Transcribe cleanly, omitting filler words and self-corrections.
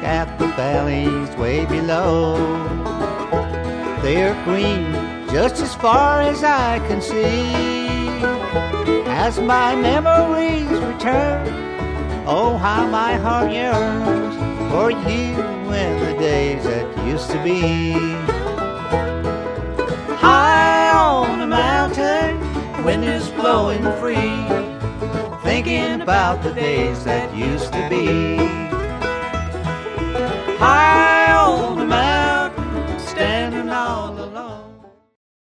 at the valleys way below. They're green just as far as I can see. As my memories return, oh, how my heart yearns for you and the days that used to be. High on a mountain, wind is blowing free, thinking about the days that used to be. High on